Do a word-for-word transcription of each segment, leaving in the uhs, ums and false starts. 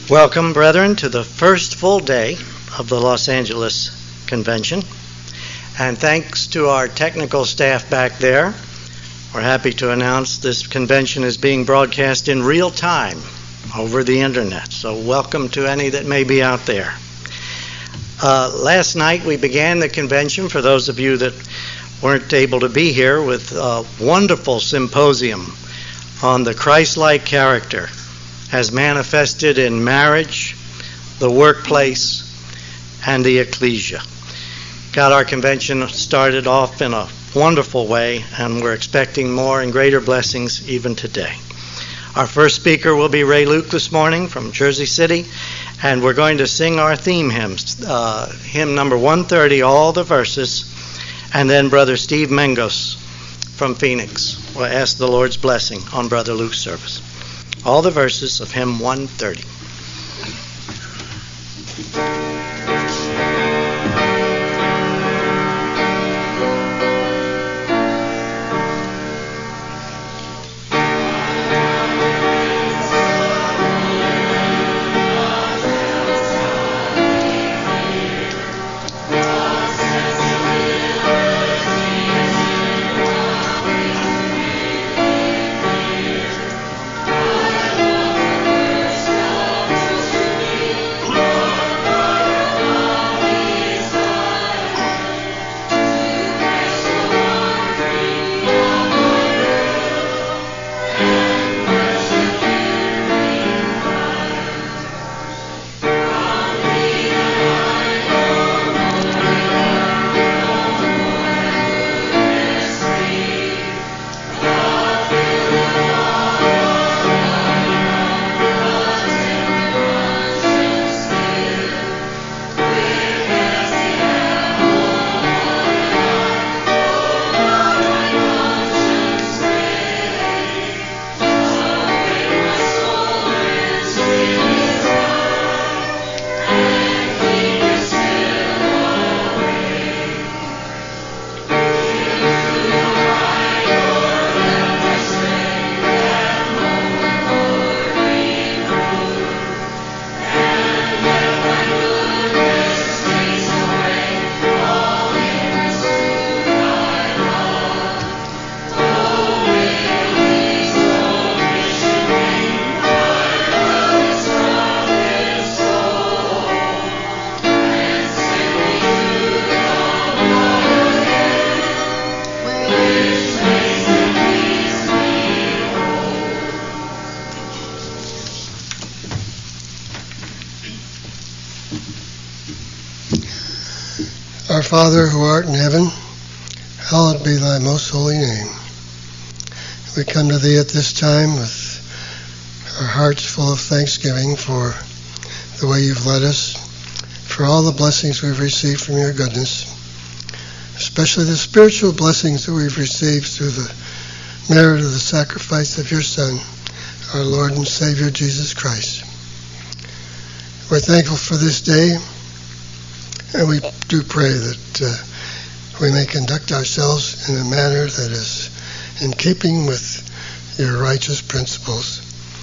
Welcome, brethren, to the first full day of the Los Angeles Convention. And thanks to our technical staff back there, we're happy to announce this convention is being broadcast in real time over the internet. So welcome to any that may be out there. Uh, last night we began the convention, for those of you that weren't able to be here, with a wonderful symposium on the Christ-like character as manifested in marriage, the workplace, and the ecclesia. Got our convention started off in a wonderful way, and we're expecting more and greater blessings even today. Our first speaker will be Ray Luke this morning from Jersey City, and we're going to sing our theme hymns, uh, hymn number one thirty, all the verses, and then Brother Steve Mengos from Phoenix will ask the Lord's blessing on Brother Luke's service. All the verses of hymn one thirty. Our Father, who art in heaven, hallowed be thy most holy name. We come to thee at this time with our hearts full of thanksgiving for the way you've led us, for all the blessings we've received from your goodness, especially the spiritual blessings that we've received through the merit of the sacrifice of your Son, our Lord and Savior, Jesus Christ. We're thankful for this day, and we do pray that uh, we may conduct ourselves in a manner that is in keeping with your righteous principles.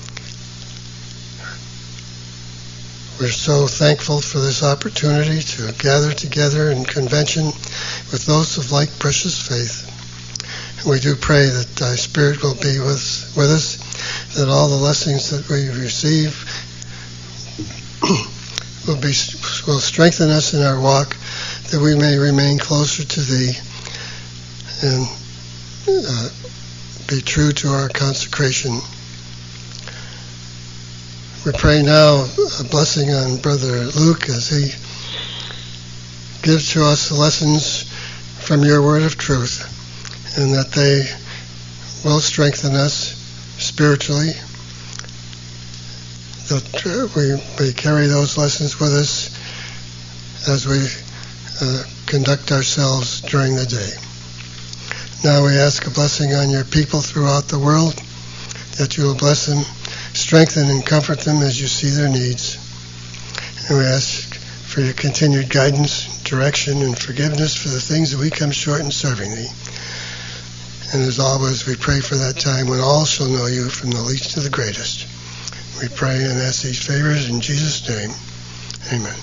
We're so thankful for this opportunity to gather together in convention with those of like precious faith. And we do pray that thy Spirit will be with, with us, that all the lessons that we receive will be will strengthen us in our walk, that we may remain closer to thee and uh, be true to our consecration. We pray now a blessing on Brother Luke as he gives to us the lessons from your word of truth, and that they will strengthen us spiritually, that uh, we may carry those lessons with us as we uh, conduct ourselves during the day. Now we ask a blessing on your people throughout the world, that you will bless them, strengthen and comfort them as you see their needs. And we ask for your continued guidance, direction, and forgiveness for the things that we come short in serving thee. And as always, we pray for that time when all shall know you, from the least to the greatest. We pray and ask these favors in Jesus' name. Amen.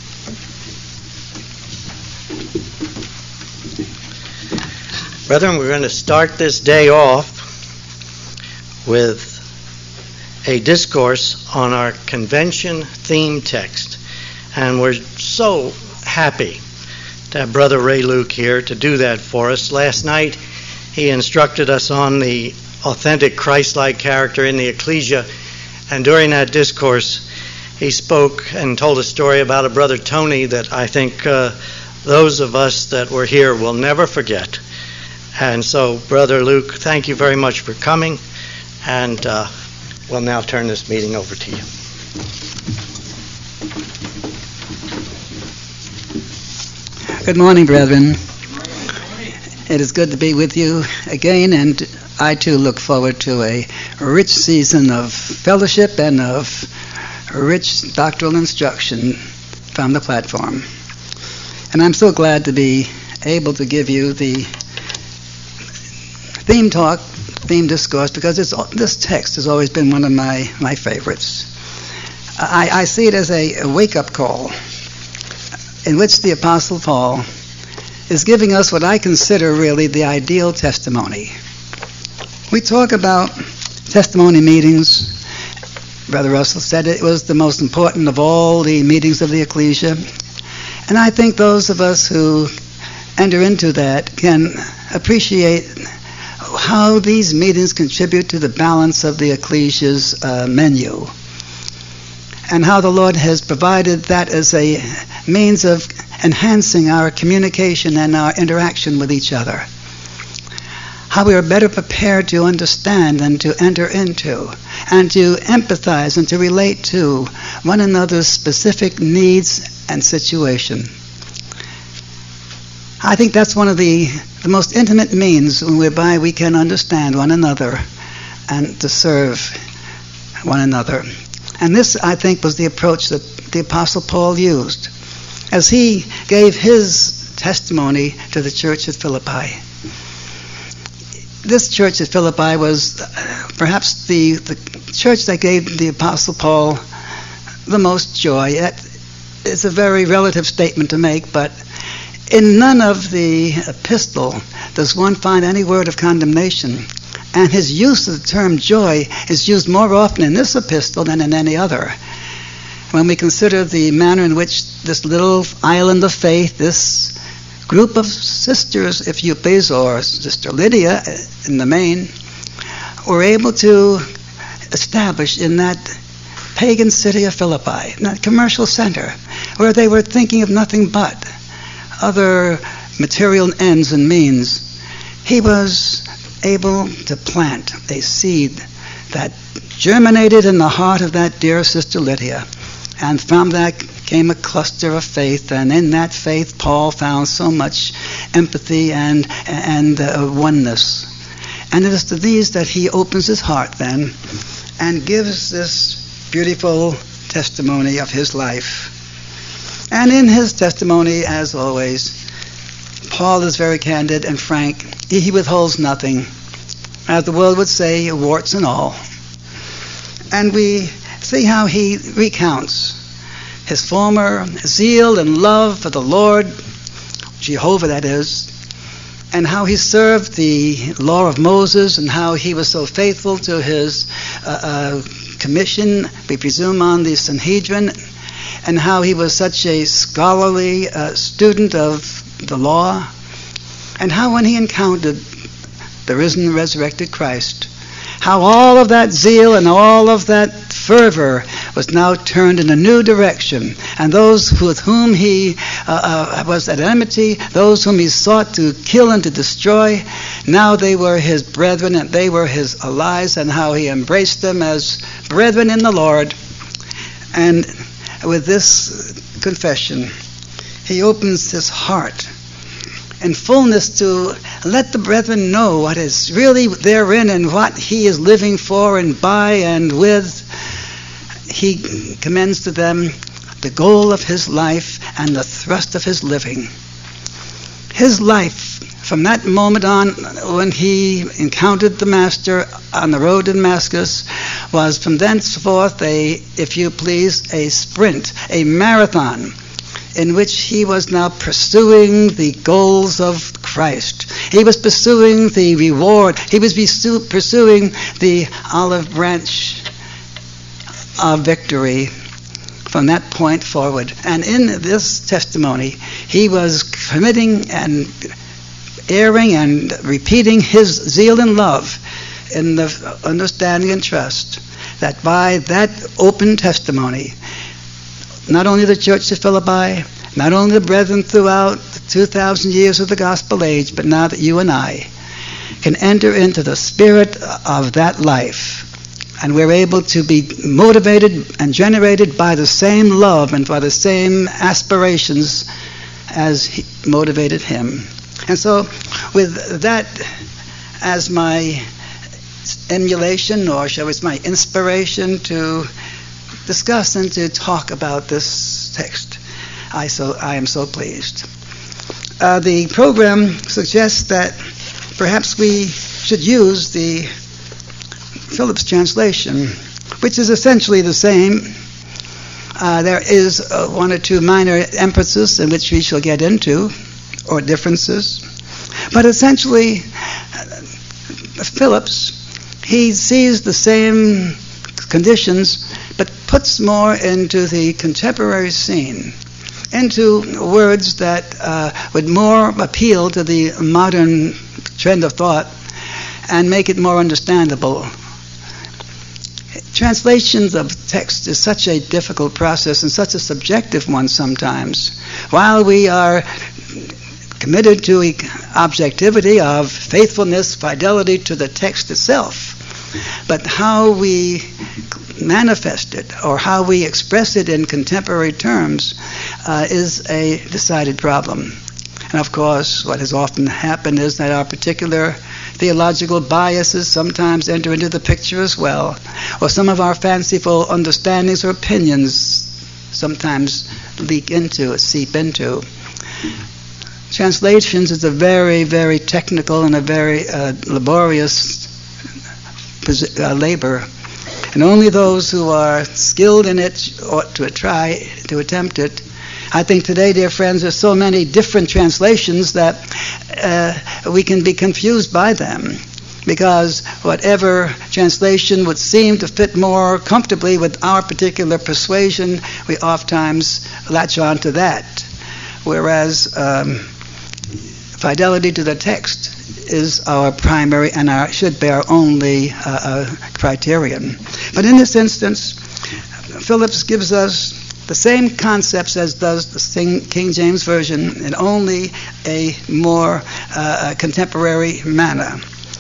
Brethren, we're going to start this day off with a discourse on our convention theme text. And we're so happy to have Brother Ray Luke here to do that for us. Last night, he instructed us on the authentic Christ-like character in the ecclesia. And during that discourse, he spoke and told a story about a Brother Tony that I think uh, those of us that were here will never forget. And so, Brother Luke, thank you very much for coming. And uh, we'll now turn this meeting over to you. Good morning, brethren. It is good to be with you again, and I too look forward to a rich season of fellowship and of rich doctrinal instruction from the platform. And I'm so glad to be able to give you the theme talk, theme discourse, because it's, this text has always been one of my, my favorites. I, I see it as a, a wake-up call in which the Apostle Paul is giving us what I consider really the ideal testimony. We talk about testimony meetings. Brother Russell said it was the most important of all the meetings of the ecclesia. And I think those of us who enter into that can appreciate how these meetings contribute to the balance of the ecclesia's uh, menu, and how the Lord has provided that as a means of enhancing our communication and our interaction with each other. How we are better prepared to understand and to enter into and to empathize and to relate to one another's specific needs and situation. I think that's one of the, the most intimate means whereby we can understand one another and to serve one another. And this, I think, was the approach that the Apostle Paul used as he gave his testimony to the church at Philippi. This church at Philippi was perhaps the, the church that gave the Apostle Paul the most joy. It's a very relative statement to make, but in none of the epistle does one find any word of condemnation. And his use of the term joy is used more often in this epistle than in any other. When we consider the manner in which this little island of faith, this group of sisters, if you please, or Sister Lydia in the main, were able to establish in that pagan city of Philippi, in that commercial center, where they were thinking of nothing but other material ends and means, he was able to plant a seed that germinated in the heart of that dear Sister Lydia. And from that came a cluster of faith, and in that faith Paul found so much empathy and, and uh, oneness. And it is to these that he opens his heart then and gives this beautiful testimony of his life. And in his testimony, as always, Paul is very candid and frank. He, he withholds nothing. As the world would say, warts and all. And we see how he recounts his former zeal and love for the Lord, Jehovah that is, and how he served the law of Moses, and how he was so faithful to his uh, uh, commission, we presume, on the Sanhedrin, and how he was such a scholarly uh, student of the law, and how when he encountered the risen and resurrected Christ, how all of that zeal and all of that fervor was now turned in a new direction, and those with whom he uh, uh, was at enmity, those whom he sought to kill and to destroy, now they were his brethren and they were his allies, and how he embraced them as brethren in the Lord. And with this confession, he opens his heart in fullness to let the brethren know what is really therein and what he is living for and by and with. He commends to them the goal of his life and the thrust of his living. His life from that moment on, when he encountered the Master on the road to Damascus, was from thenceforth a, if you please, a sprint, a marathon, in which he was now pursuing the goals of Christ. He was pursuing the reward. He was pursuing the olive branch of victory from that point forward. And in this testimony, he was committing and airing and repeating his zeal and love in the understanding and trust that by that open testimony, not only the church of Philippi, not only the brethren throughout the two thousand years of the gospel age, but now that you and I can enter into the spirit of that life, and we're able to be motivated and generated by the same love and by the same aspirations as he motivated him. And so with that as my emulation, or shall we say my inspiration to discuss and to talk about this text, I so I am so pleased. Uh, the program suggests that perhaps we should use the Phillips translation, which is essentially the same. Uh, there is uh, one or two minor emphases in which we shall get into, or differences. But essentially, uh, Phillips, he sees the same conditions, but puts more into the contemporary scene, into words that uh, would more appeal to the modern trend of thought and make it more understandable. Translations of text is such a difficult process and such a subjective one sometimes. While we are committed to objectivity of faithfulness, fidelity to the text itself, but how we manifest it or how we express it in contemporary terms uh, is a decided problem. And of course, what has often happened is that our particular theological biases sometimes enter into the picture as well, or some of our fanciful understandings or opinions sometimes leak into, seep into. Translations is a very, very technical and a very uh, laborious uh, labor, and only those who are skilled in it ought to try to attempt it. I think today, dear friends, there's so many different translations that uh, we can be confused by them, because whatever translation would seem to fit more comfortably with our particular persuasion, we oftentimes latch on to that, whereas um, fidelity to the text is our primary and our should be our only uh, uh, criterion. But in this instance, Phillips gives us the same concepts as does the King James Version, in only a more uh, contemporary manner.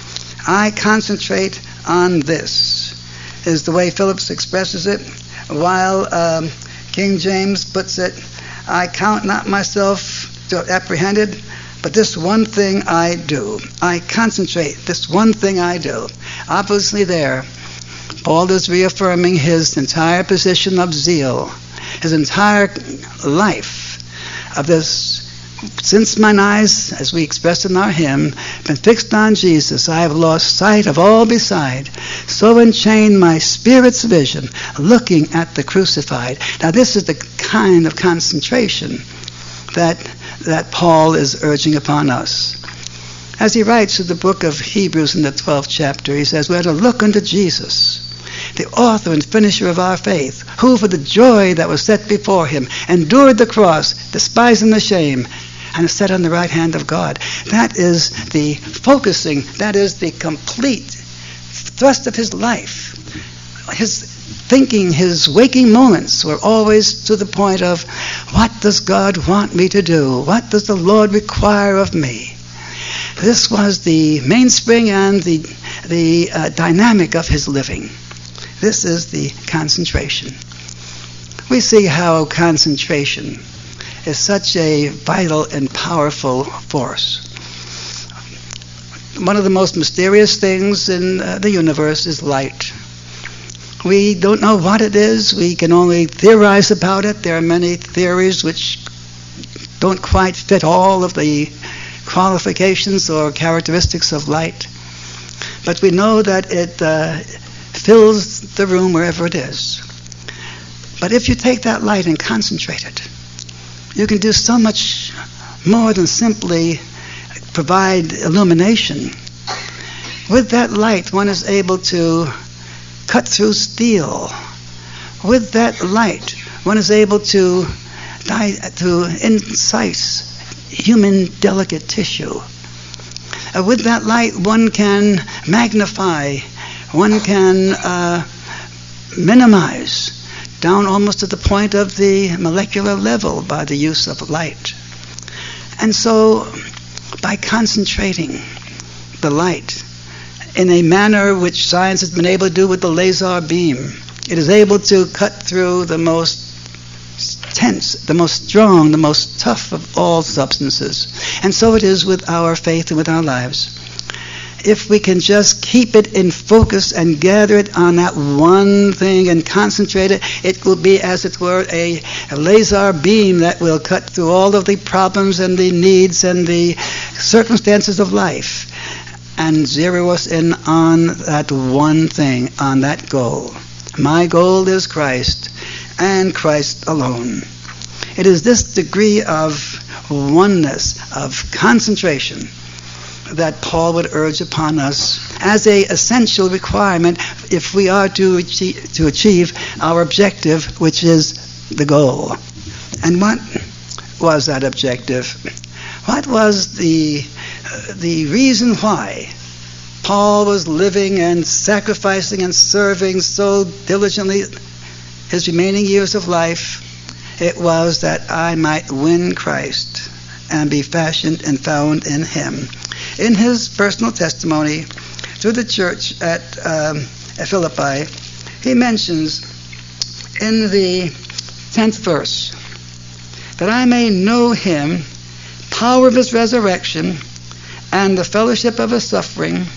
I concentrate on this, is the way Phillips expresses it, while um, King James puts it, I count not myself to have apprehended, but this one thing I do. I concentrate, this one thing I do. Obviously there, Paul is reaffirming his entire position of zeal, his entire life of this. Since mine eyes, as we expressed in our hymn, been fixed on Jesus, I have lost sight of all beside. So enchained my spirit's vision, looking at the crucified. Now this is the kind of concentration that that Paul is urging upon us. As he writes in the book of Hebrews in the twelfth chapter, he says, we're to look unto Jesus, the author and finisher of our faith, who for the joy that was set before him endured the cross, despising the shame, and is set on the right hand of God. That is the focusing, that is the complete thrust of his life. His thinking, his waking moments were always to the point of, what does God want me to do? What does the Lord require of me? This was the mainspring and the, the uh, dynamic of his living. This is the concentration. We see how concentration is such a vital and powerful force. One of the most mysterious things in uh, the universe is light. We don't know what it is. We can only theorize about it. There are many theories which don't quite fit all of the qualifications or characteristics of light, but we know that it uh, fills the room wherever it is. But if you take that light and concentrate it, you can do so much more than simply provide illumination. With that light, one is able to cut through steel. With that light, one is able to, to incise human delicate tissue. Uh, with that light, one can magnify, one can uh, minimize down almost to the point of the molecular level by the use of light. And so, by concentrating the light in a manner which science has been able to do with the laser beam, it is able to cut through the most tense, the most strong, the most tough of all substances. And so it is with our faith and with our lives. If we can just keep it in focus and gather it on that one thing and concentrate it, it will be, as it were, a, a laser beam that will cut through all of the problems and the needs and the circumstances of life and zero us in on that one thing, on that goal. My goal is Christ, and Christ alone. It is this degree of oneness, of concentration, that Paul would urge upon us as an essential requirement if we are to achieve, to achieve our objective, which is the goal. And what was that objective? What was the uh, the reason why Paul was living and sacrificing and serving so diligently his remaining years of life? It was that I might win Christ and be fashioned and found in him. In his personal testimony to the church at, um, at Philippi, he mentions in the tenth verse, that I may know him, power of his resurrection, and the fellowship of his suffering,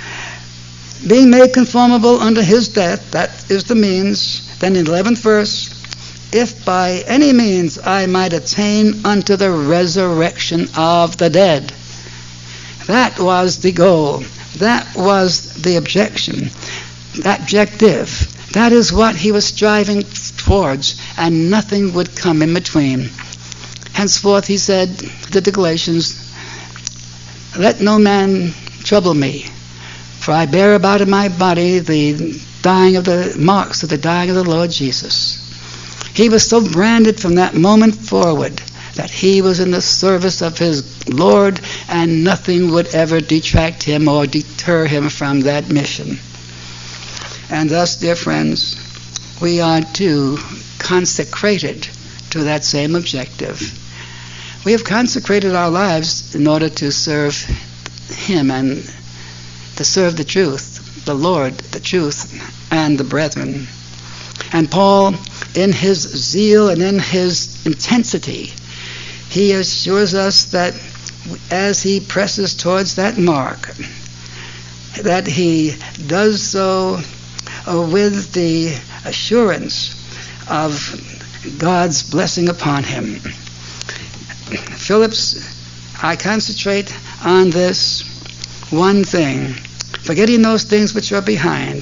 being made conformable unto his death, that is the means. Then in the eleventh verse, if by any means I might attain unto the resurrection of the dead. That was the goal. That was the objection. That objective. That is what he was striving towards, and nothing would come in between. Henceforth, he said to the Galatians, let no man trouble me, for I bear about in my body the dying of the marks of the dying of the Lord Jesus. He was so branded from that moment forward that he was in the service of his Lord, and nothing would ever detract him or deter him from that mission. And thus, dear friends, we are too consecrated to that same objective. We have consecrated our lives in order to serve him and to serve the truth, the Lord, the truth, and the brethren. And Paul, in his zeal and in his intensity, he assures us that as he presses towards that mark, that he does so with the assurance of God's blessing upon him. Phillips, I concentrate on this one thing, forgetting those things which are behind.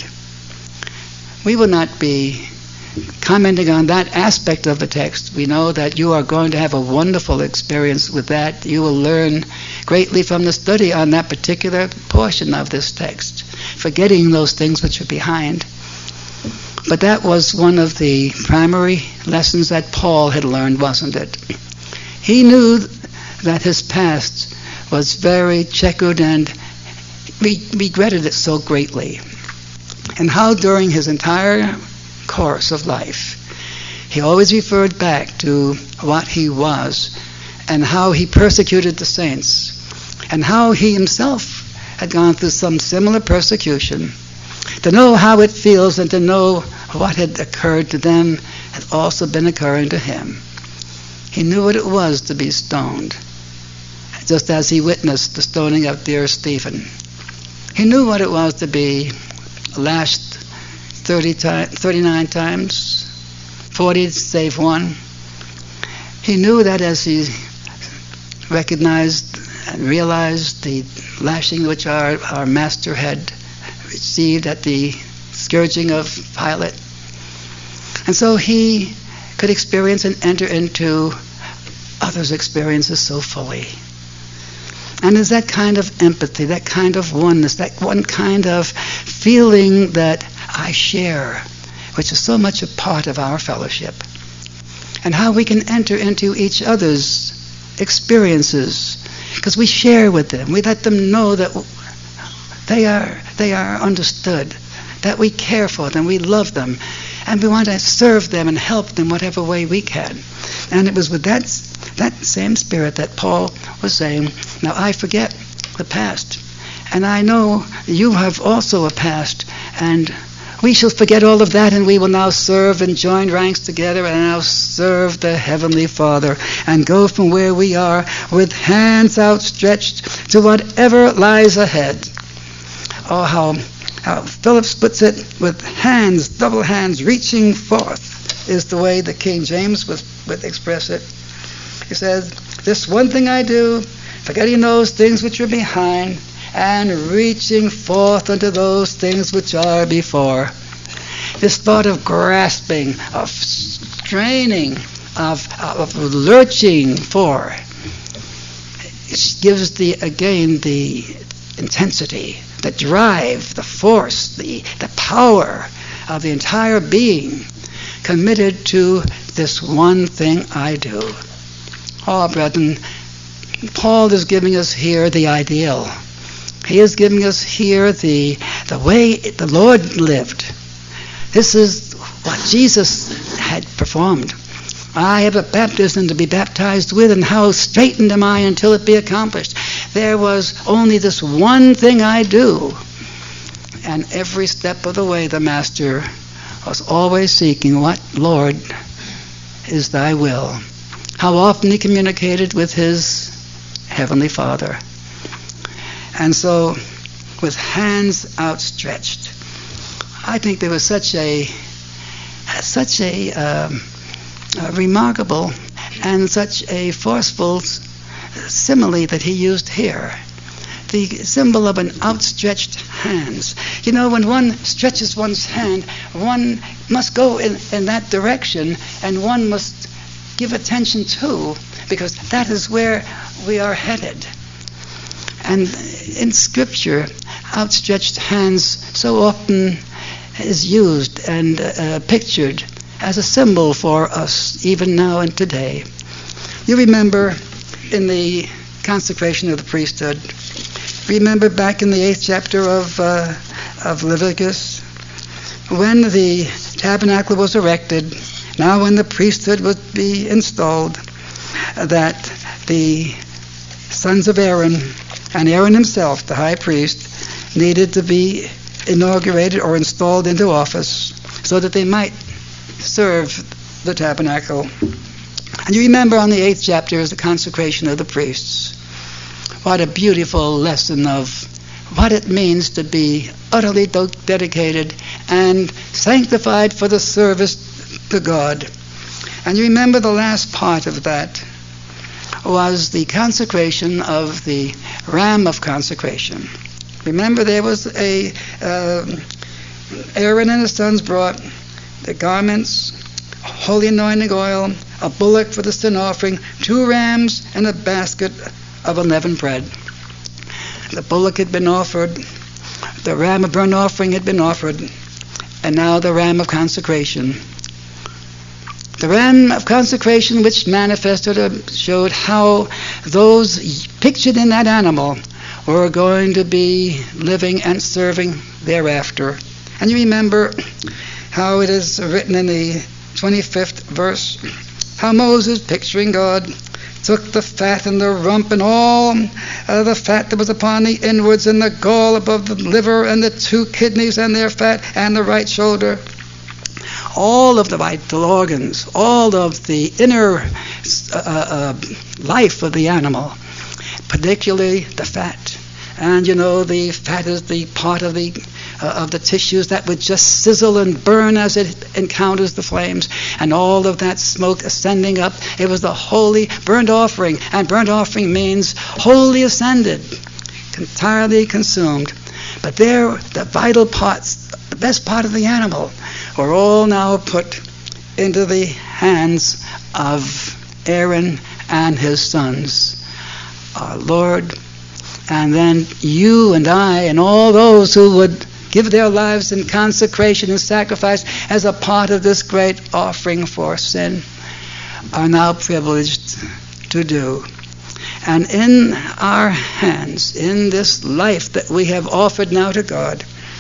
We will not be commenting on that aspect of the text. We know that you are going to have a wonderful experience with that. You will learn greatly from the study on that particular portion of this text, forgetting those things which are behind. But that was one of the primary lessons that Paul had learned, wasn't it? He knew that his past was very checkered, and he regretted it so greatly. And how during his entire course of life, he always referred back to what he was, and how he persecuted the saints, and how he himself had gone through some similar persecution. To know how it feels and to know what had occurred to them had also been occurring to him. He knew what it was to be stoned, just as he witnessed the stoning of dear Stephen. He knew what it was to be lashed thirty ti- thirty-nine times, forty save one. He knew that as he recognized and realized the lashing which our, our master had received at the scourging of Pilate. And so he could experience and enter into others' experiences so fully. And it's that kind of empathy, that kind of oneness, that one kind of feeling that I share, which is so much a part of our fellowship. And how we can enter into each other's experiences, because we share with them. We let them know that they are they are understood, that we care for them, we love them, and we want to serve them and help them whatever way we can. And it was with that that same spirit that Paul was saying, now I forget the past, and I know you have also a past, and we shall forget all of that, and we will now serve and join ranks together and now serve the Heavenly Father and go from where we are with hands outstretched to whatever lies ahead. Oh, how, how Phillips puts it, with hands, double hands, reaching forth, is the way the King James would, would express it. He says, this one thing I do, forgetting those things which are behind, and reaching forth unto those things which are before. This thought of grasping, of straining, of, of lurching for, it gives the again the intensity, the drive, the force, the, the power of the entire being committed to this one thing I do. Oh, brethren, Paul is giving us here the ideal. He is giving us here the the way the Lord lived. This is what Jesus had performed. I have a baptism to be baptized with, and how straitened am I until it be accomplished. There was only this one thing I do. And every step of the way the Master was always seeking, what, Lord, is thy will? How often he communicated with his Heavenly Father. And so, with hands outstretched, I think there was such a such a, um, a remarkable and such a forceful simile that he used here. The symbol of an outstretched hands. You know, when one stretches one's hand, one must go in, in that direction, and one must give attention to, because that is where we are headed. And in Scripture, outstretched hands so often is used and uh, pictured as a symbol for us, even now and today. You remember in the consecration of the priesthood, remember back in the eighth chapter of, uh, of Leviticus, when the tabernacle was erected, now when the priesthood would be installed, that the sons of Aaron and Aaron himself, the high priest, needed to be inaugurated or installed into office so that they might serve the tabernacle. And you remember on the eighth chapter is the consecration of the priests. What a beautiful lesson of what it means to be utterly do- dedicated and sanctified for the service to God. And you remember the last part of that was the consecration of the ram of consecration. Remember, there was a uh, Aaron and his sons brought the garments, holy anointing oil, a bullock for the sin offering, two rams, and a basket of unleavened bread. The bullock had been offered, the ram of burnt offering had been offered, and now the ram of consecration. The ram of consecration, which manifested or showed how those pictured in that animal were going to be living and serving thereafter. And you remember how it is written in the twenty-fifth verse, how Moses, picturing God, took the fat and the rump and all uh, the fat that was upon the inwards and the gall above the liver and the two kidneys and their fat and the right shoulder. All of the vital organs, all of the inner uh, uh, life of the animal, particularly the fat, And you know, the fat is the part of the uh, of the tissues that would just sizzle and burn as it encounters the flames, and all of that smoke ascending up. It was the holy burnt offering, and burnt offering means wholly ascended, entirely consumed. But there, the vital parts, the best part of the animal, were all now put into the hands of Aaron and his sons, our Lord. And then you and I and all those who would give their lives in consecration and sacrifice as a part of this great offering for sin are now privileged to do. And in our hands, in this life that we have offered now to God,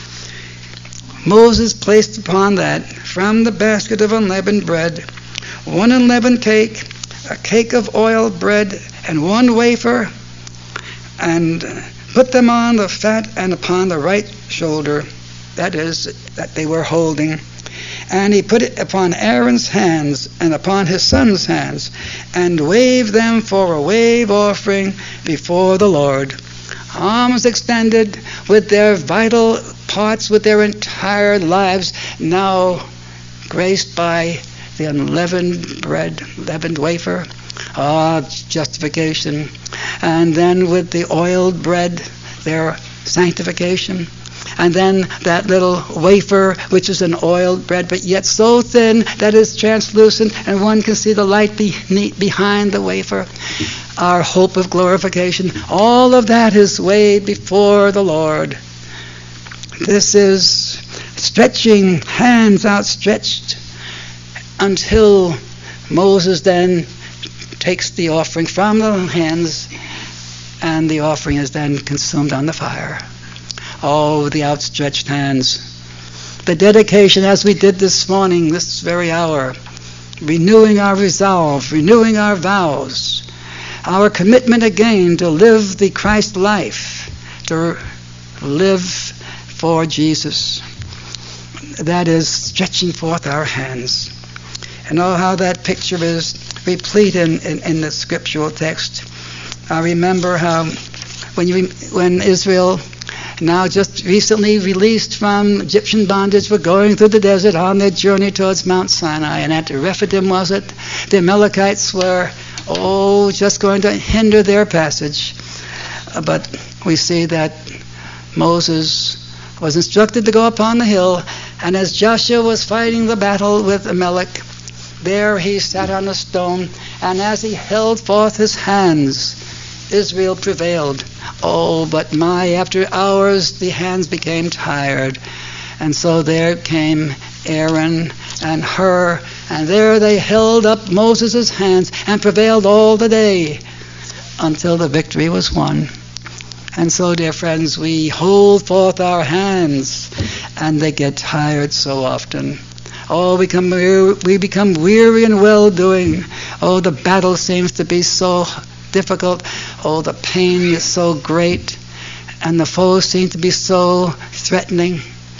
Moses placed upon that, from the basket of unleavened bread, one unleavened cake, a cake of oiled bread, and one wafer, and put them on the fat and upon the right shoulder, that is, that they were holding. And he put it upon Aaron's hands and upon his son's hands, and waved them for a wave offering before the Lord. Arms extended, with their vital parts, with their entire lives now graced by the unleavened bread, leavened wafer. Ah, justification. And then with the oiled bread, their sanctification. And then that little wafer, which is an oiled bread, but yet so thin that it's translucent and one can see the light be, behind the wafer. Our hope of glorification. All of that is weighed before the Lord. This is stretching, hands outstretched, until Moses then takes the offering from the hands, and the offering is then consumed on the fire. Oh, the outstretched hands. The dedication, as we did this morning, this very hour, renewing our resolve, renewing our vows, our commitment again to live the Christ life, to live for Jesus. That is stretching forth our hands. And oh, how that picture is replete in, in, in the scriptural text. I remember how when you, when Israel, now just recently released from Egyptian bondage, were going through the desert on their journey towards Mount Sinai. And at Rephidim, was it, the Amalekites were, oh, just going to hinder their passage. Uh, but we see that Moses was instructed to go upon the hill, and as Joshua was fighting the battle with Amalek, there he sat on a stone, and as he held forth his hands, Israel prevailed. Oh, but my, after hours the hands became tired. And so there came Aaron and Hur, and there they held up Moses' hands and prevailed all the day until the victory was won. And so, dear friends, we hold forth our hands, and they get tired so often. Oh, we become weary, we become weary in well-doing. Oh, the battle seems to be so difficult. Oh, the pain is so great, and the foes seem to be so threatening.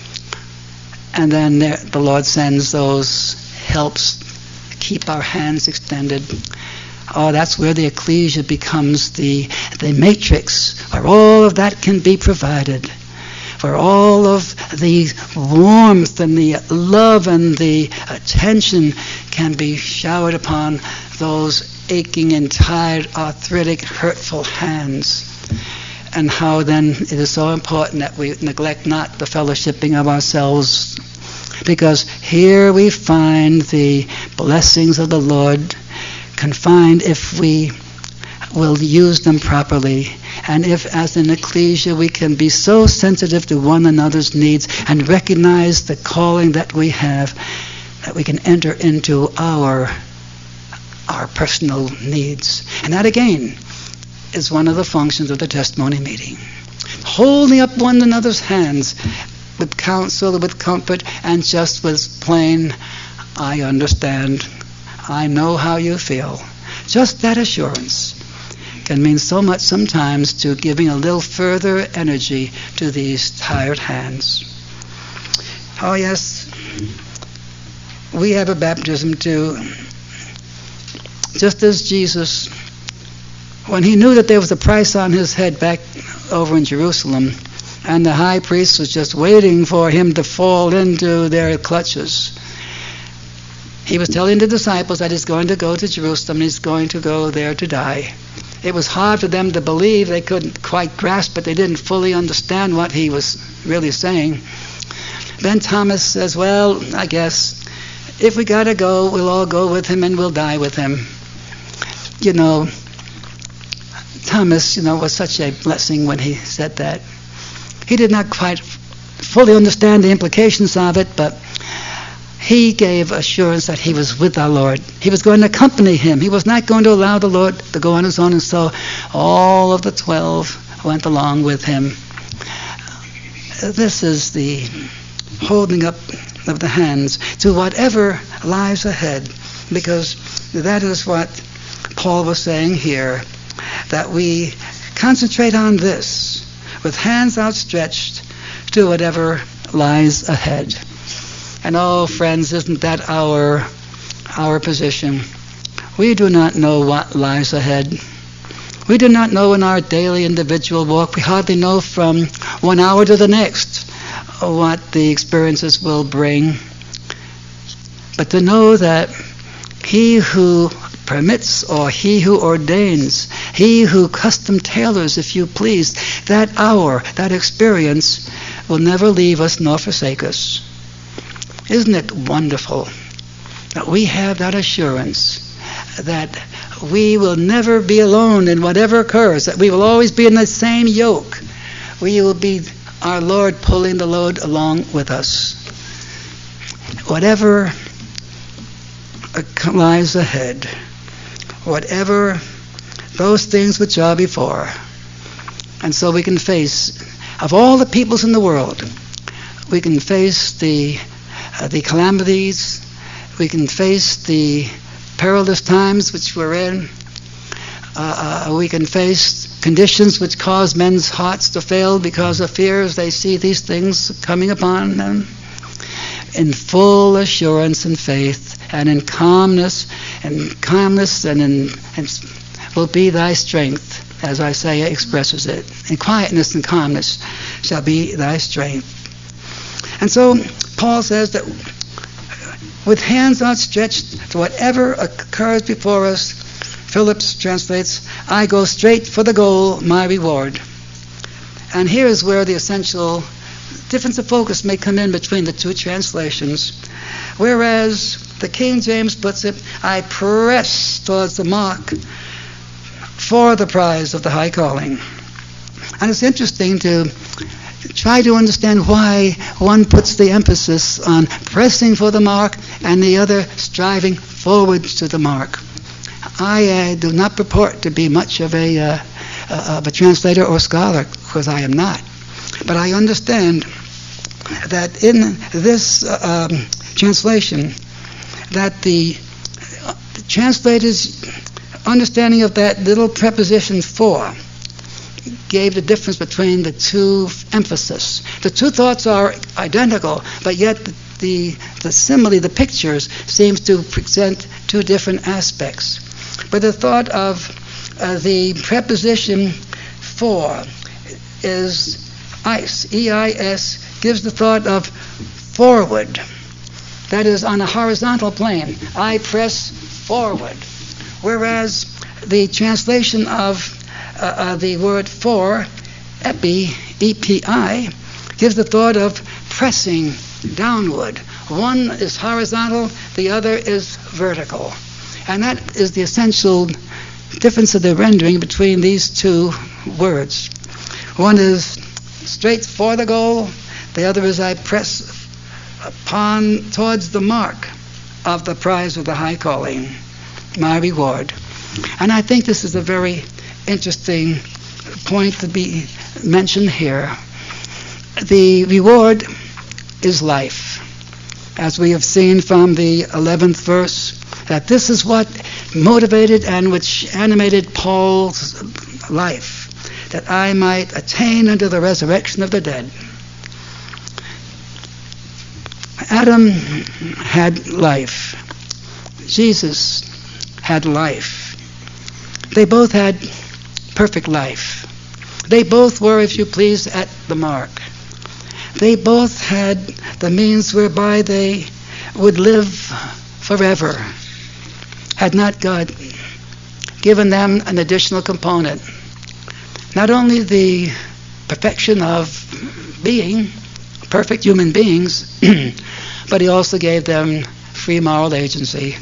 And then there, the Lord sends those helps, keep our hands extended. Oh, that's where the ecclesia becomes the, the matrix, where all of that can be provided, where all of the warmth and the love and the attention can be showered upon those aching and tired, arthritic, hurtful hands. And how then it is so important that we neglect not the fellowshipping of ourselves, because here we find the blessings of the Lord confined if we will use them properly, and if as an ecclesia we can be so sensitive to one another's needs and recognize the calling that we have, that we can enter into our our personal needs. And that again is one of the functions of the testimony meeting. Holding up one another's hands with counsel, with comfort, and just with plain, I understand, I know how you feel. Just that assurance can mean so much sometimes to giving a little further energy to these tired hands. Oh yes, we have a baptism too. Just as Jesus, when he knew that there was a price on his head back over in Jerusalem, and the high priest was just waiting for him to fall into their clutches. He was telling the disciples that he's going to go to Jerusalem and he's going to go there to die. It was hard for them to believe. They couldn't quite grasp it. They didn't fully understand what he was really saying. Then Thomas says, well, I guess if we got to go, we'll all go with him and we'll die with him. You know, Thomas, you know, was such a blessing when he said that. He did not quite fully understand the implications of it, but he gave assurance that he was with our Lord. He was going to accompany him. He was not going to allow the Lord to go on his own, and so all of the twelve went along with him. This is the holding up of the hands to whatever lies ahead, because that is what Paul was saying here, that we concentrate on this with hands outstretched to whatever lies ahead. And oh, friends, isn't that our our position? We do not know what lies ahead. We do not know in our daily individual walk. We hardly know from one hour to the next what the experiences will bring. But to know that he who permits, or he who ordains, he who custom tailors, if you please, that hour, that experience will never leave us nor forsake us. Isn't it wonderful that we have that assurance that we will never be alone in whatever occurs, that we will always be in the same yoke. We will be our Lord pulling the load along with us. Whatever lies ahead, whatever those things which are before. And so we can face, of all the peoples in the world, we can face the uh, the calamities, we can face the perilous times which we're in, uh, uh, we can face conditions which cause men's hearts to fail because of fear as they see these things coming upon them, in full assurance and faith, and in calmness, and calmness, and in and will be thy strength, as Isaiah expresses it. In quietness and calmness shall be thy strength. And so Paul says that with hands outstretched to whatever occurs before us, Phillips translates, I go straight for the goal, my reward. And here is where the essential difference of focus may come in between the two translations. Whereas the King James puts it, I press towards the mark for the prize of the high calling. And it's interesting to try to understand why one puts the emphasis on pressing for the mark and the other striving forward to the mark. I uh, do not purport to be much of a, uh, uh, of a translator or scholar, because I am not. But I understand that in this uh, um, translation, that the, uh, the translator's understanding of that little preposition for gave the difference between the two emphasis. The two thoughts are identical, but yet the, the, the simile, the pictures, seems to present two different aspects. But the thought of uh, the preposition for is eis, E I S, gives the thought of forward. That is, on a horizontal plane. I press forward. Whereas the translation of uh, uh, the word for, epi, E P I, gives the thought of pressing downward. One is horizontal, the other is vertical. And that is the essential difference of the rendering between these two words. One is straight for the goal, the other is I press upon towards the mark of the prize of the high calling, my reward. And I think this is a very interesting point to be mentioned here. The reward is life. As we have seen from the eleventh verse, that this is what motivated and which animated Paul's life, that I might attain unto the resurrection of the dead. Adam had life. Jesus had life. They both had perfect life. They both were, if you please, at the mark. They both had the means whereby they would live forever, had not God given them an additional component. Not only the perfection of being, perfect human beings, but he also gave them free moral agency.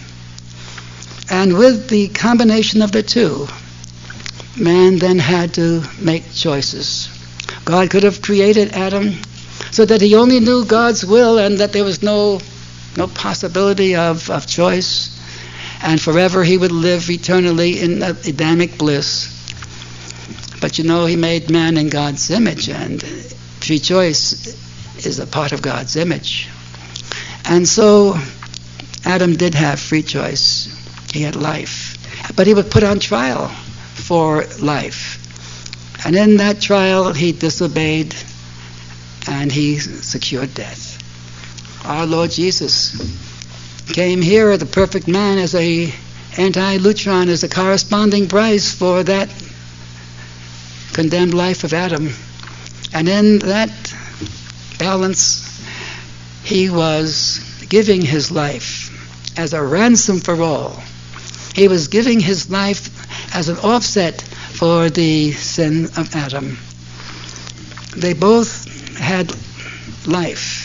And with the combination of the two, man then had to make choices. God could have created Adam so that he only knew God's will and that there was no no possibility of, of choice, and forever he would live eternally in Adamic bliss. But you know, he made man in God's image, and free choice is a part of God's image. And so Adam did have free choice. He had life. But he was put on trial for life. And in that trial, he disobeyed, and he secured death. Our Lord Jesus came here, the perfect man, as a anti-lutron, as a corresponding price for that condemned life of Adam. And in that balance, he was giving his life as a ransom for all. He was giving his life as an offset for the sin of Adam. They both had life,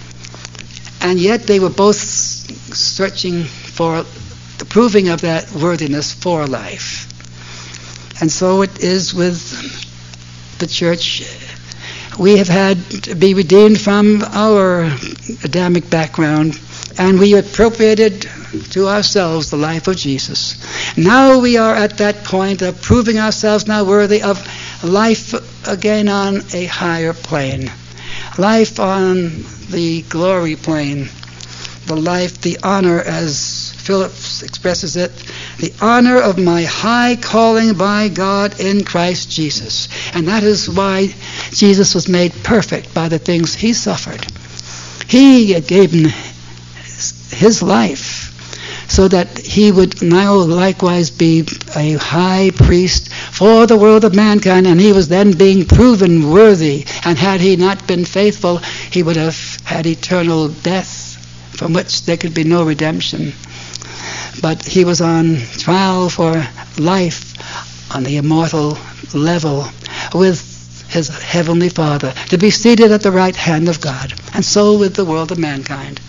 and yet they were both searching for the proving of that worthiness for life. And so it is with the church. We have had to be redeemed from our Adamic background, and we appropriated to ourselves the life of Jesus. Now we are at that point of proving ourselves now worthy of life again on a higher plane. Life on the glory plane. The life, the honor, as Phillips expresses it, the honor of my high calling by God in Christ Jesus. And that is why Jesus was made perfect by the things he suffered. He gave him his life so that he would now likewise be a high priest for the world of mankind, and he was then being proven worthy. And had he not been faithful, he would have had eternal death, from which there could be no redemption. But he was on trial for life on the immortal level with his heavenly Father, to be seated at the right hand of God. And so with the world of mankind.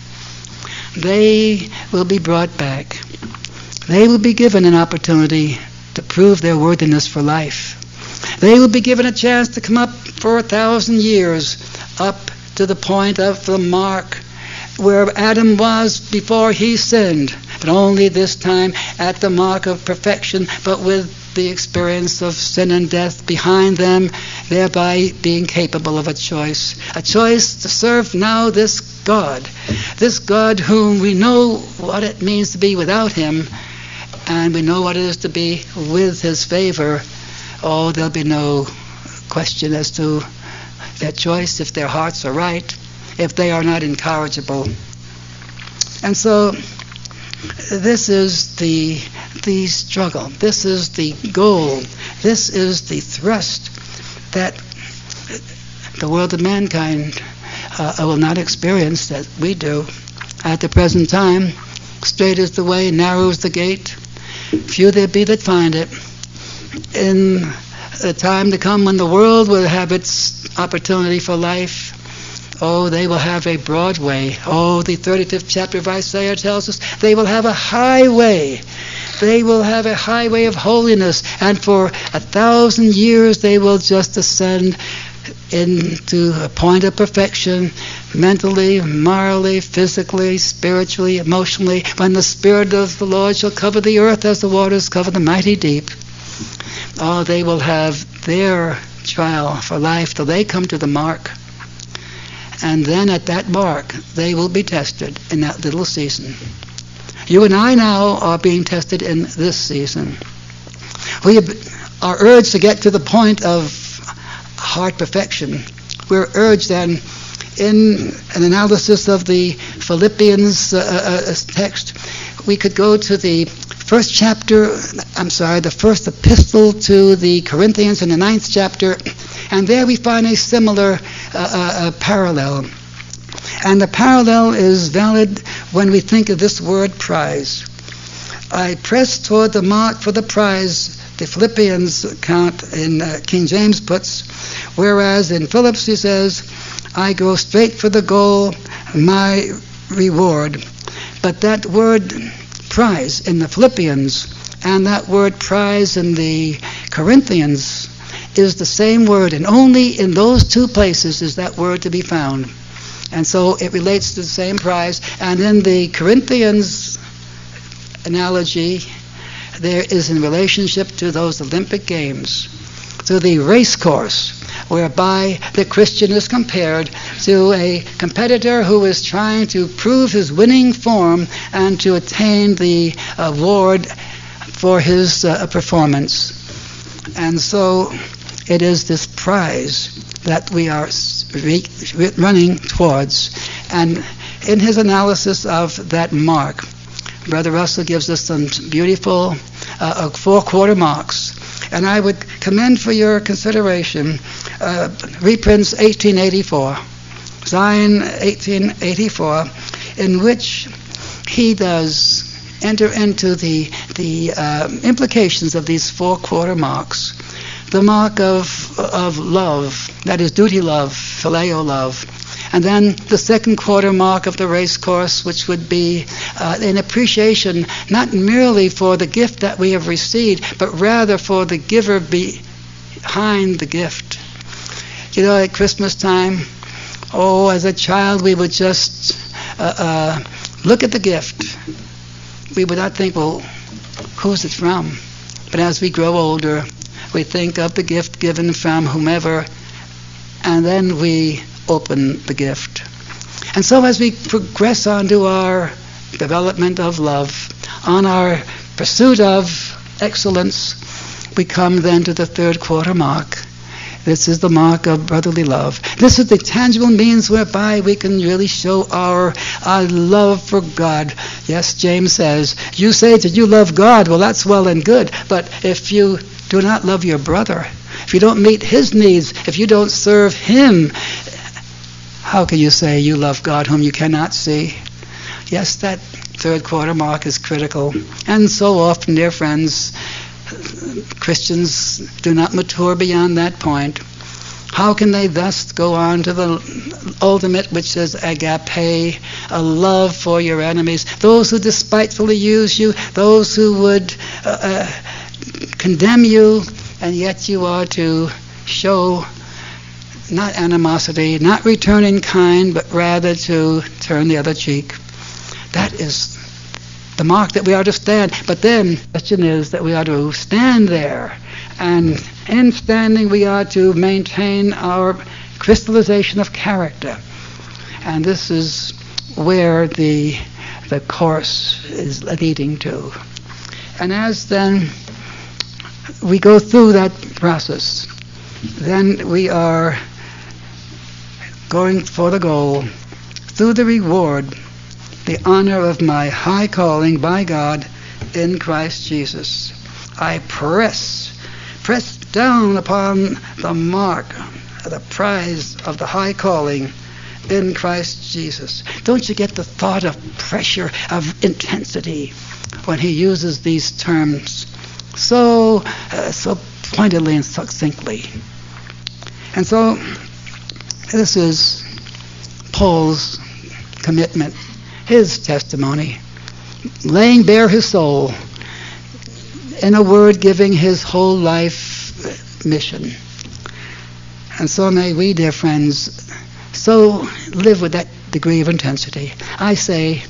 They will be brought back. They will be given an opportunity to prove their worthiness for life. They will be given a chance to come up for a thousand years, up to the point of the mark where Adam was before he sinned, but only this time at the mark of perfection, but with the experience of sin and death behind them, thereby being capable of a choice. A choice to serve now this God, this God whom we know what it means to be without him, and we know what it is to be with his favor. Oh, there'll be no question as to their choice if their hearts are right, if they are not incorrigible. And so this is the the struggle. This is the goal. This is the thrust that the world of mankind uh, will not experience that we do. At the present time, straight is the way, narrow is the gate. Few there be that find it. In the time to come when the world will have its opportunity for life, oh, they will have a broad way. Oh, the thirty-fifth chapter of Isaiah tells us they will have a highway. They will have a highway of holiness, and for a thousand years they will just ascend into a point of perfection, mentally, morally, physically, spiritually, emotionally, when the Spirit of the Lord shall cover the earth as the waters cover the mighty deep. Oh, they will have their trial for life till they come to the mark. And then at that mark, they will be tested in that little season. You and I now are being tested in this season. We are urged to get to the point of heart perfection. We're urged then in an analysis of the Philippians uh, uh, text, we could go to the first chapter, I'm sorry, the first epistle to the Corinthians in the ninth chapter, And there we find a similar uh, uh, uh, parallel. And the parallel is valid when we think of this word prize. I press toward the mark for the prize, the Philippians account in uh, King James puts, whereas in Phillips he says, I go straight for the goal, my reward. But that word prize in the Philippians and that word prize in the Corinthians is the same word, and only in those two places is that word to be found. And so it relates to the same prize. And in the Corinthians analogy, there is in relationship to those Olympic Games, to the race course, whereby the Christian is compared to a competitor who is trying to prove his winning form and to attain the award for his uh, performance. And so it is this prize that we are re- re- running towards. And in his analysis of that mark, Brother Russell gives us some beautiful uh, four-quarter marks. And I would commend for your consideration uh, reprints eighteen eighty-four, Zion eighteen eighty-four, in which he does enter into the the uh, implications of these four quarter marks. The mark of of love, that is duty love, phileo love. And then the second quarter mark of the race course, which would be uh, an appreciation not merely for the gift that we have received, but rather for the giver behind the gift. You know, at Christmas time, oh, as a child, we would just uh, uh, look at the gift. We would not think, well, who's it from? But as we grow older, we think of the gift given from whomever, and then we open the gift. And so as we progress on to our development of love, on our pursuit of excellence, we come then to the third quarter mark. This is the mark of brotherly love. This is the tangible means whereby we can really show our, our love for God. Yes, James says, you say that you love God. Well, that's well and good. But if you do not love your brother, if you don't meet his needs, if you don't serve him, how can you say you love God whom you cannot see? Yes, that third quarter mark is critical. And so often, dear friends, Christians do not mature beyond that point. How can they thus go on to the ultimate, which is agape, a love for your enemies, those who despitefully use you, those who would uh, uh, condemn you, and yet you are to show not animosity, not return in kind, but rather to turn the other cheek. That is the mark that we are to stand. But then the question is that we are to stand there, and in standing we are to maintain our crystallization of character. And this is where the the course is leading to. And as then we go through that process, then we are going for the goal, through the reward, the honor of my high calling by God in Christ Jesus. I press, press down upon the mark, the prize of the high calling in Christ Jesus. Don't you get the thought of pressure, of intensity, when he uses these terms so, uh, so pointedly and succinctly? And so, this is Paul's commitment, his testimony, laying bare his soul, in a word, giving his whole life mission. And so may we, dear friends, so live with that degree of intensity. I say,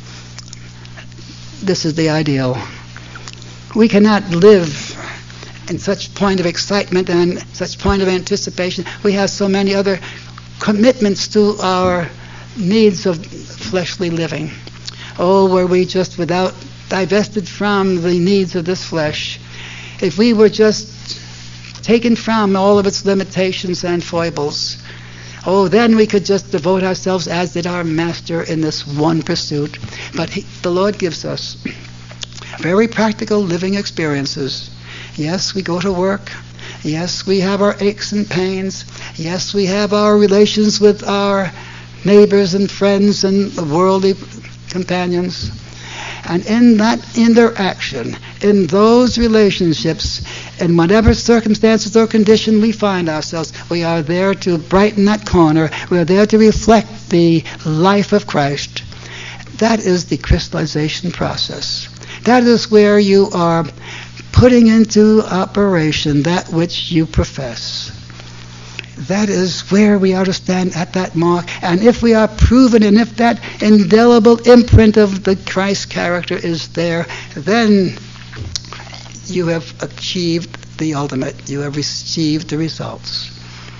this is the ideal. We cannot live in such point of excitement and such point of anticipation. We have so many other commitments to our needs of fleshly living. Oh, were we just without, divested from the needs of this flesh, if we were just taken from all of its limitations and foibles, oh, then we could just devote ourselves as did our Master in this one pursuit. But he, the Lord gives us very practical living experiences. Yes, we go to work. Yes, we have our aches and pains. Yes, we have our relations with our neighbors and friends and worldly companions. And in that interaction, in those relationships, in whatever circumstances or condition we find ourselves, we are there to brighten that corner. We are there to reflect the life of Christ. That is the crystallization process. That is where you are putting into operation that which you profess. That is where we are to stand at that mark. And if we are proven, and if that indelible imprint of the Christ character is there, then you have achieved the ultimate. You have achieved the results.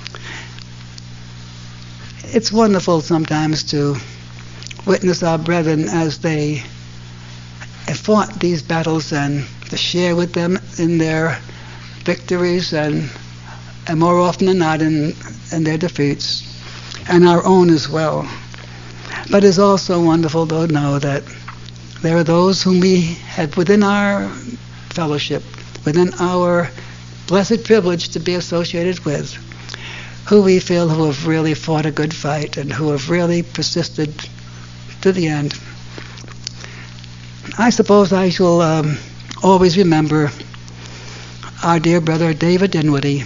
It's wonderful sometimes to witness our brethren as they have fought these battles and to share with them in their victories and and more often than not in, in their defeats, and our own as well. But it's also wonderful to know that there are those whom we have within our fellowship, within our blessed privilege to be associated with, who we feel who have really fought a good fight and who have really persisted to the end. I suppose I shall um, always remember our dear brother David Dinwiddie.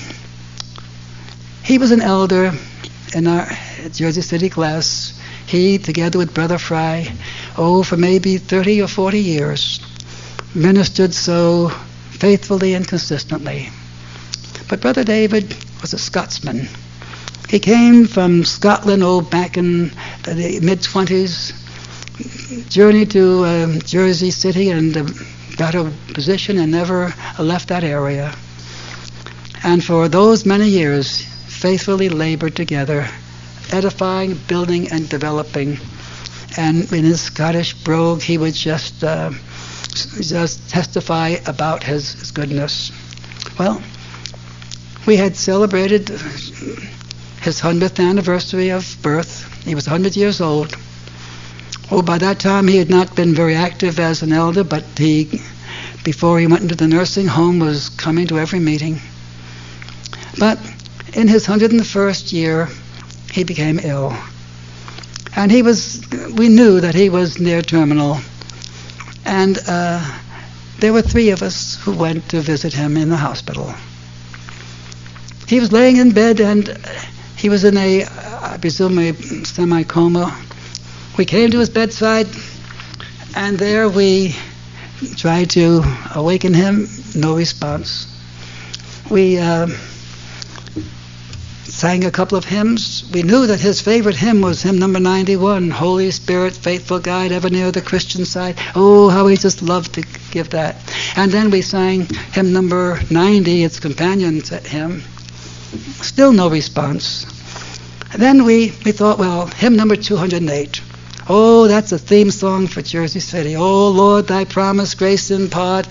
He was an elder in our Jersey City class. He, together with Brother Fry, oh, for maybe thirty or forty years, ministered so faithfully and consistently. But Brother David was a Scotsman. He came from Scotland, oh, back in the mid-twenties, journeyed to um, Jersey City and uh, got a position and never left that area. And for those many years, faithfully labored together, edifying, building, and developing. And in his Scottish brogue, he would just uh, just testify about his, his goodness. Well, we had celebrated his hundredth anniversary of birth. He was one hundred years old. Oh, by that time he had not been very active as an elder, but he, before he went into the nursing home, was coming to every meeting. But in his one hundred first year, he became ill. And he was, we knew that he was near terminal. And uh, there were three of us who went to visit him in the hospital. He was laying in bed and he was in a, I presume, a semi-coma. We came to his bedside and there we tried to awaken him. No response. We uh, sang a couple of hymns. We knew that his favorite hymn was hymn number ninety-one, Holy Spirit, Faithful Guide, Ever Near the Christian Side. Oh, how he just loved to give that. And then we sang hymn number ninety, its companion hymn. Still no response. And then we, we thought, well, hymn number two hundred eight. Oh, that's a theme song for Jersey City. Oh, Lord, thy promise, grace impart.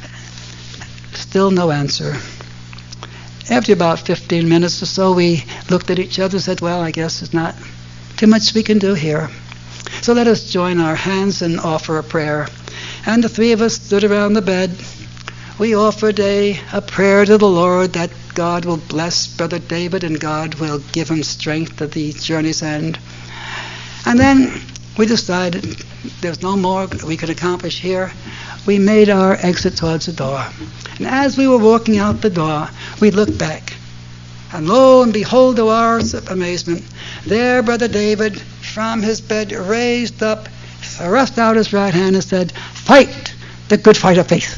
Still no answer. After about fifteen minutes or so, we looked at each other and said, well, I guess there's not too much we can do here. So let us join our hands and offer a prayer. And the three of us stood around the bed. We offered a, a prayer to the Lord that God will bless Brother David and God will give him strength at the journey's end. And then we decided there's no more we could accomplish here. We made our exit towards the door. And as we were walking out the door, we looked back. And lo and behold, to our amazement, there Brother David, from his bed, raised up, thrust out his right hand and said, "Fight the good fight of faith."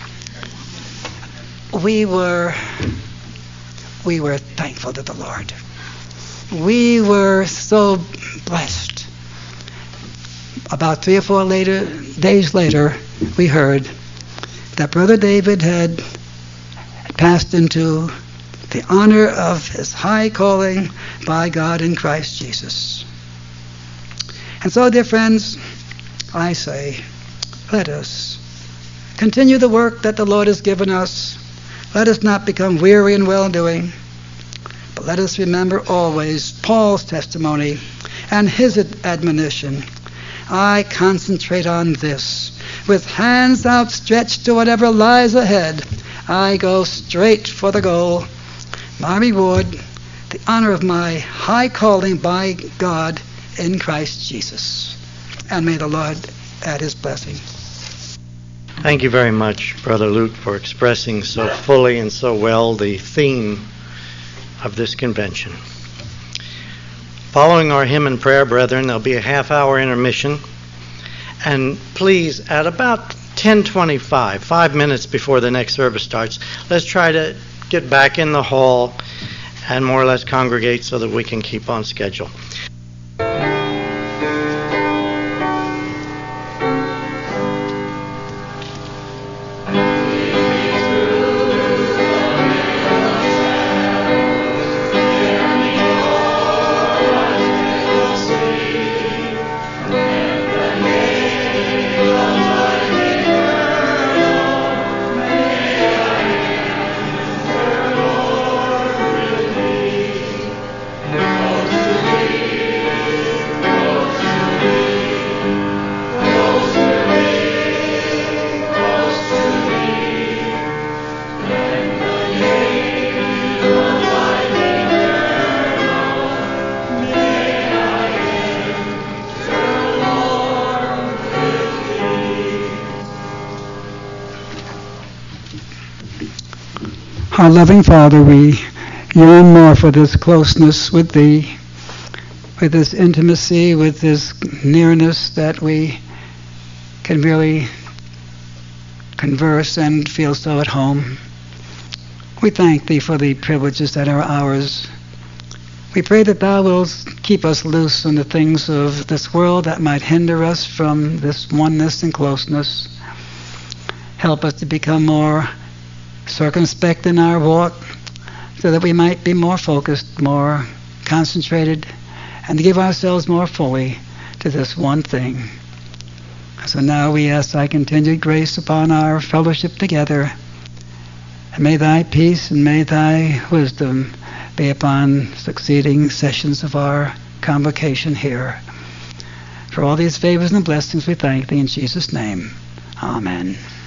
We were, we were thankful to the Lord. We were so blessed. About three or four later days later, we heard that Brother David had passed into the honor of his high calling by God in Christ Jesus. And so, dear friends, I say, let us continue the work that the Lord has given us. Let us not become weary in well-doing, but let us remember always Paul's testimony and his admonition. I concentrate on this. With hands outstretched to whatever lies ahead, I go straight for the goal. My reward, the honor of my high calling by God in Christ Jesus. And may the Lord add his blessing. Thank you very much, Brother Luke, for expressing so fully and so well the theme of this convention. Following our hymn and prayer, brethren, there'll be a half-hour intermission. And please, at about ten twenty-five, five minutes before the next service starts, let's try to get back in the hall and more or less congregate so that we can keep on schedule. Our loving Father, we yearn more for this closeness with Thee, with this intimacy, with this nearness that we can really converse and feel so at home. We thank Thee for the privileges that are ours. We pray that Thou wilt keep us loose from the things of this world that might hinder us from this oneness and closeness. Help us to become more circumspect in our walk, so that we might be more focused, more concentrated, and to give ourselves more fully to this one thing. So now we ask Thy continued grace upon our fellowship together, and may Thy peace and may Thy wisdom be upon succeeding sessions of our convocation here. For all these favors and blessings we thank Thee in Jesus' name. Amen.